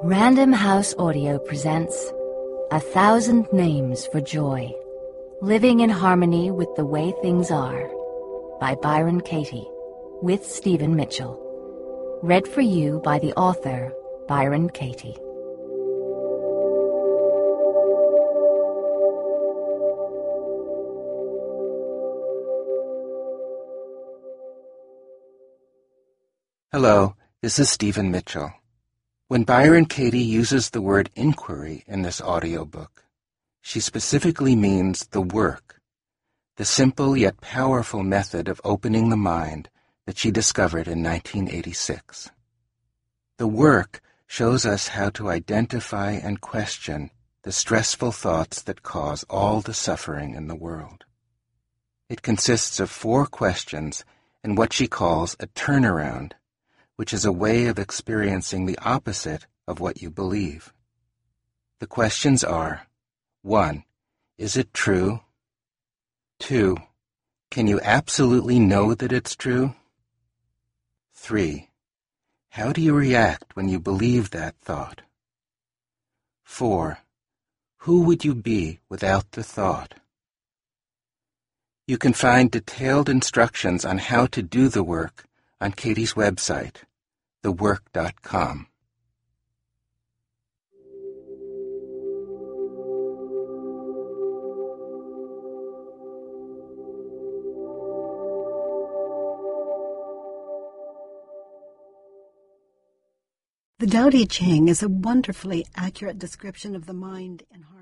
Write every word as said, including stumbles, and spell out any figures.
Random House Audio presents A Thousand Names for Joy, Living in Harmony with the Way Things Are, by Byron Katie, with Stephen Mitchell. Read for you by the author, Byron Katie. Hello, this is Stephen Mitchell. When Byron Katie uses the word inquiry in this audiobook, she specifically means the work, the simple yet powerful method of opening the mind that she discovered in nineteen eighty-six. The work shows us how to identify and question the stressful thoughts that cause all the suffering in the world. It consists of four questions and what she calls a turnaround, which is a way of experiencing the opposite of what you believe. The questions are: one. Is it true? two. Can you absolutely know that it's true? three. How do you react when you believe that thought? four. Who would you be without the thought? You can find detailed instructions on how to do the work on Katie's website, the work dot com. The Tao Te Ching is a wonderfully accurate description of the mind and heart.